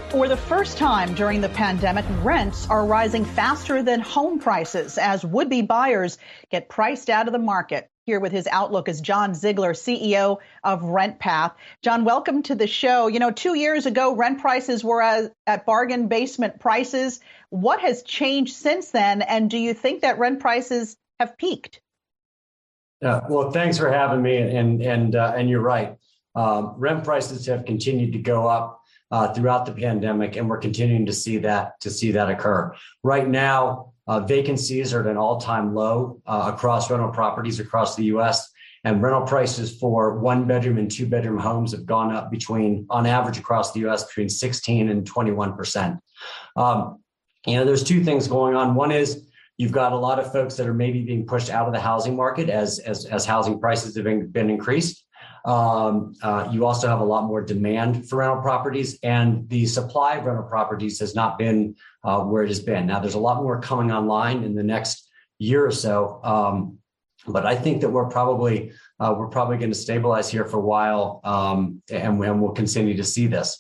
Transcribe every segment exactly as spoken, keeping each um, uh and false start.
For the first time during the pandemic, rents are rising faster than home prices as would-be buyers get priced out of the market. Here with his outlook is John Ziegler, C E O of RentPath. John, welcome to the show. You know, two years ago, rent prices were at, at bargain basement prices. What has changed since then? And do you think that rent prices have peaked? Yeah, well, thanks for having me. And and uh, and you're right. Um, rent prices have continued to go up uh, throughout the pandemic, and we're continuing to see that to see that occur. Right now, uh, vacancies are at an all-time low uh, across rental properties across the U S, and rental prices for one-bedroom and two-bedroom homes have gone up between, on average across the U S, between sixteen and twenty-one percent. Um, you know, there's two things going on. One is you've got a lot of folks that are maybe being pushed out of the housing market as as, as housing prices have been, been increased. Um, uh, you also have a lot more demand for rental properties, and the supply of rental properties has not been uh, where it has been. Now, there's a lot more coming online in the next year or so, um, but I think that we're probably uh, we're probably going to stabilize here for a while, um, and, and we'll continue to see this.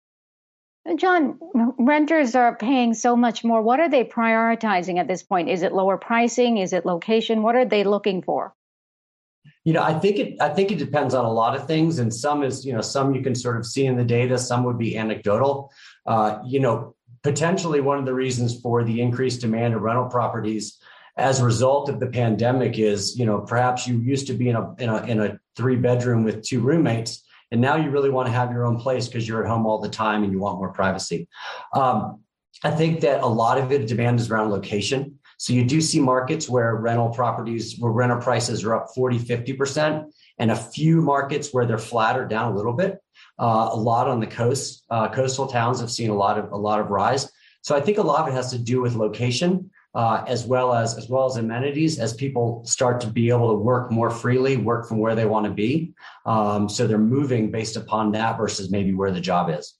John, renters are paying so much more. What are they prioritizing at this point? Is it lower pricing? Is it location? What are they looking for? You know, I think it. I think it depends on a lot of things, and some is, you know, some you can sort of see in the data. Some would be anecdotal. Uh, you know, potentially one of the reasons for the increased demand of rental properties as a result of the pandemic is, you know, perhaps you used to be in a in a in a three bedroom with two roommates, and now you really want to have your own place because you're at home all the time and you want more privacy. Um, I think that a lot of it demand is around location. So you do see markets where rental properties, where rental prices are up forty, fifty percent, and a few markets where they're flat or down a little bit. Uh, a lot on the coast, uh, coastal towns have seen a lot of a lot of rise. So I think a lot of it has to do with location, uh, as well as as well as amenities, as people start to be able to work more freely, work from where they want to be. Um, so they're moving based upon that versus maybe where the job is.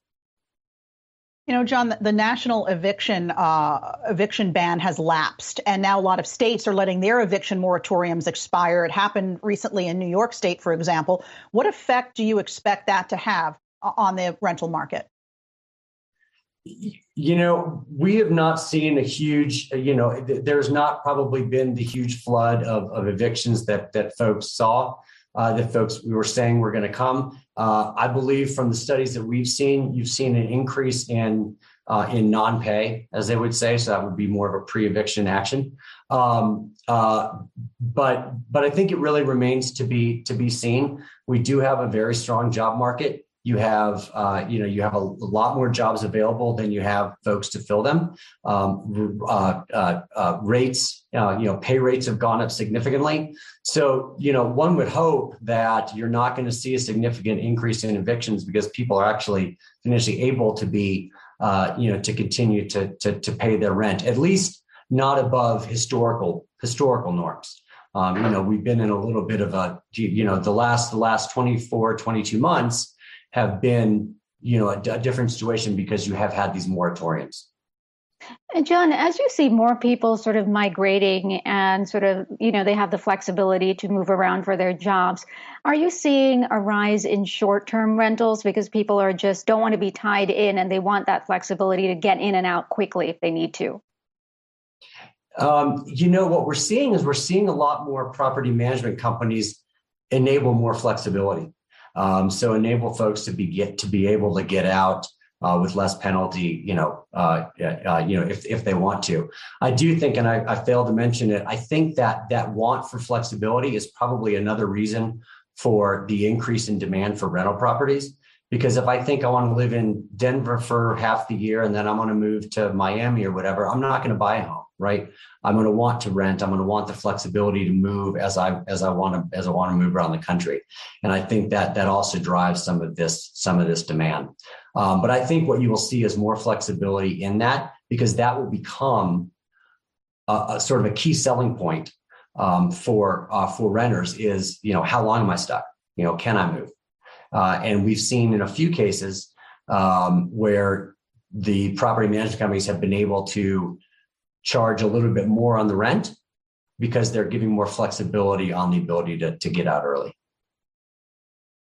You know, John, the national eviction uh, eviction ban has lapsed, and now a lot of states are letting their eviction moratoriums expire. It happened recently in New York State, for example. What effect do you expect that to have on the rental market? You know, we have not seen a huge, you know, there's not probably been the huge flood of, of evictions that that folks saw. Uh, that folks we were saying were going to come. Uh, I believe from the studies that we've seen, you've seen an increase in uh, in non-pay, as they would say. So that would be more of a pre-eviction action. Um, uh, but but I think it really remains to be to be seen. We do have a very strong job market. You have, uh, you know, you have a, a lot more jobs available than you have folks to fill them. Um, uh, uh, uh, rates, uh, you know, pay rates have gone up significantly. So, you know, one would hope that you're not going to see a significant increase in evictions because people are actually financially able to be, uh, you know, to continue to, to to pay their rent, at least not above historical historical norms. Um, you know, we've been in a little bit of a, you know, the last the last twenty-four, twenty-two months have been, you know, a, a different situation because you have had these moratoriums. And John, as you see more people sort of migrating and sort of, you know, they have the flexibility to move around for their jobs, are you seeing a rise in short-term rentals because people are just don't want to be tied in and they want that flexibility to get in and out quickly if they need to? Um, you know, what we're seeing is we're seeing a lot more property management companies enable more flexibility. Um, so enable folks to be get to be able to get out uh, with less penalty, you know, uh, uh, you know, if if they want to. I do think, and I, I failed to mention it, I think that that want for flexibility is probably another reason for the increase in demand for rental properties. Because if I think I want to live in Denver for half the year and then I'm going to move to Miami or whatever, I'm not going to buy a home, right? I'm going to want to rent. I'm going to want the flexibility to move as I as I want to as I want to move around the country, and I think that that also drives some of this some of this demand. Um, but I think what you will see is more flexibility in that because that will become a, a sort of a key selling point um, for uh, for renters. Is you know how long am I stuck? You know, can I move? Uh, and we've seen in a few cases um, where the property management companies have been able to charge a little bit more on the rent because they're giving more flexibility on the ability to, to get out early.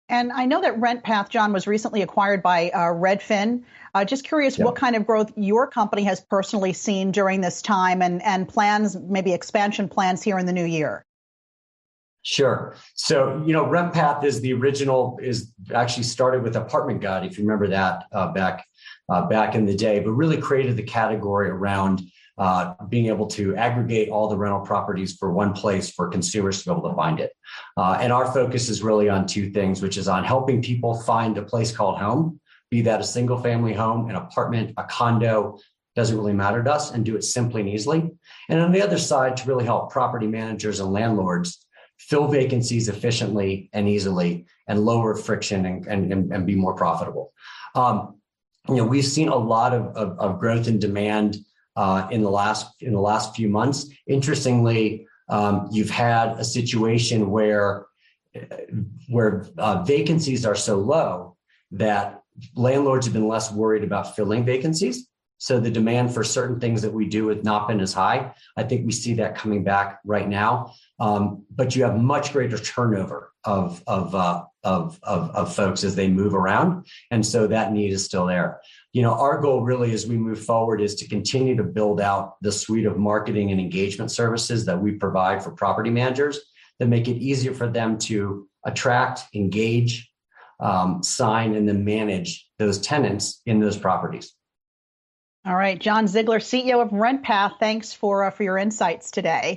And I know that RentPath, John, was recently acquired by uh, Redfin. Uh, just curious Yeah. what kind of growth your company has personally seen during this time and, and plans, maybe expansion plans here in the new year. Sure. So, you know, RentPath is the original, is actually started with Apartment Guide, if you remember that uh, back uh, back in the day, but really created the category around uh, being able to aggregate all the rental properties for one place for consumers to be able to find it. Uh, and our focus is really on two things, which is on helping people find a place called home, be that a single family home, an apartment, a condo, doesn't really matter to us, and do it simply and easily. And on the other side, to really help property managers and landlords fill vacancies efficiently and easily and lower friction and, and, and be more profitable. Um, you know, we've seen a lot of, of, of growth in demand uh, in the last in the last few months. Interestingly, um, you've had a situation where where uh, vacancies are so low that landlords have been less worried about filling vacancies. So the demand for certain things that we do has not been as high. I think we see that coming back right now. Um, but you have much greater turnover of of, uh, of of of folks as they move around, and so that need is still there. You know, our goal really as we move forward is to continue to build out the suite of marketing and engagement services that we provide for property managers that make it easier for them to attract, engage, um, sign, and then manage those tenants in those properties. All right, John Zigler, C E O of RentPath, thanks for uh, for your insights today.